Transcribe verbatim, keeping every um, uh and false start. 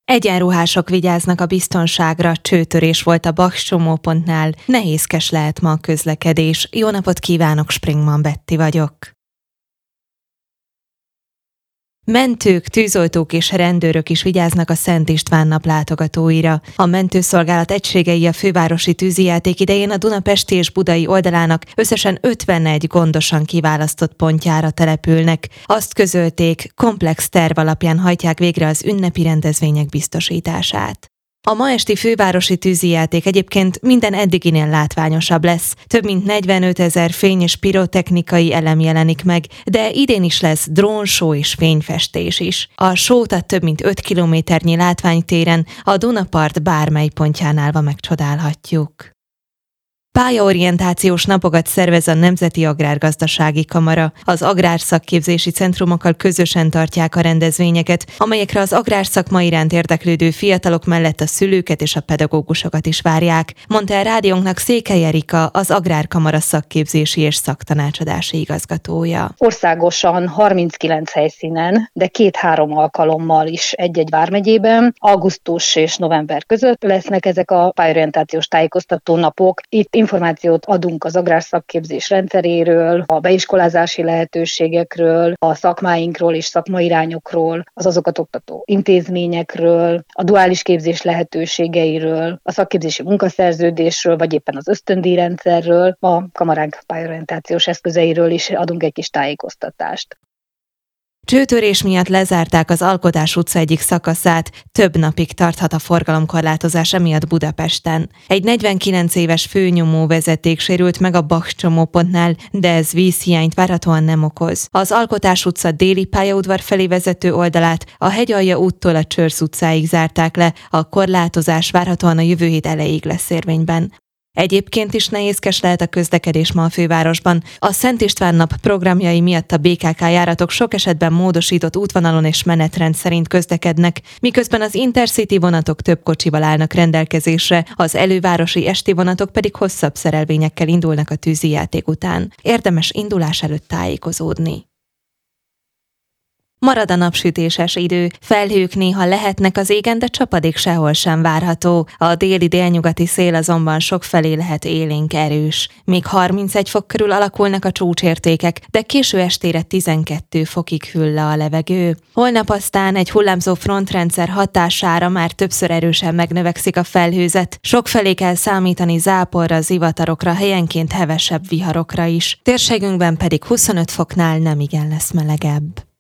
Egyenruhások vigyáznak a biztonságra, csőtörés volt a Baks csomópontnál, nehézkes lehet ma a közlekedés. Jó napot kívánok, Springman Betti vagyok. Mentők, tűzoltók és rendőrök is vigyáznak a Szent István nap látogatóira. A mentőszolgálat egységei a fővárosi tűzijáték idején a Dunapesti és Budai oldalának összesen ötvenegy gondosan kiválasztott pontjára települnek. Azt közölték, komplex terv alapján hajtják végre az ünnepi rendezvények biztosítását. A ma esti fővárosi tűzijáték egyébként minden eddiginél látványosabb lesz. Több mint negyvenötezer fény és pirotechnikai elem jelenik meg, de idén is lesz drónshow és fényfestés is. A show-t a több mint öt kilométernyi látványtéren a Dunapart bármely pontján állva megcsodálhatjuk. Pályaorientációs napokat szervez a Nemzeti Agrárgazdasági Kamara. Az agrárszakképzési centrumokkal közösen tartják a rendezvényeket, amelyekre az agrárszakma iránt érdeklődő fiatalok mellett a szülőket és a pedagógusokat is várják, mondta el rádiónknak Székely Erika, az Agrárkamara szakképzési és szaktanácsadási igazgatója. Országosan harminckilenc helyszínen, de két-három alkalommal is egy-egy vármegyében, augusztus és november között lesznek ezek a pályaorientációs tájékoztató napok. Itt információt adunk az agrárszakképzés rendszeréről, a beiskolázási lehetőségekről, a szakmáinkról és szakmairányokról, az azokat oktató intézményekről, a duális képzés lehetőségeiről, a szakképzési munkaszerződésről, vagy éppen az ösztöndíjrendszerről, a kamaránk pályaorientációs eszközeiről is adunk egy kis tájékoztatást. Csőtörés miatt lezárták az Alkotás utca egyik szakaszát, több napig tarthat a forgalomkorlátozás emiatt Budapesten. Egy negyvenkilenc éves főnyomó vezeték sérült meg a Baks csomópontnál, de ez vízhiányt várhatóan nem okoz. Az Alkotás utca déli pályaudvar felé vezető oldalát a Hegyalja úttól a Csörsz utcáig zárták le, a korlátozás várhatóan a jövő hét elejéig lesz érvényben. Egyébként is nehézkes lehet a közlekedés ma a fővárosban. A Szent István nap programjai miatt a bé ká ká járatok sok esetben módosított útvonalon és menetrend szerint közlekednek, miközben az Intercity vonatok több kocsival állnak rendelkezésre, az elővárosi esti vonatok pedig hosszabb szerelvényekkel indulnak a tűzijáték után. Érdemes indulás előtt tájékozódni. Marad a napsütéses idő, felhők néha lehetnek az égen, de csapadék sehol sem várható. A déli-délnyugati szél azonban sokfelé lehet élénk erős. Még harmincegy fok körül alakulnak a csúcsértékek, de késő estére tizenkét fokig hűl le a levegő. Holnap aztán egy hullámzó frontrendszer hatására már többször erősen megnövekszik a felhőzet. Sokfelé kell számítani záporra, zivatarokra, helyenként hevesebb viharokra is. Térségünkben pedig huszonöt foknál nemigen lesz melegebb.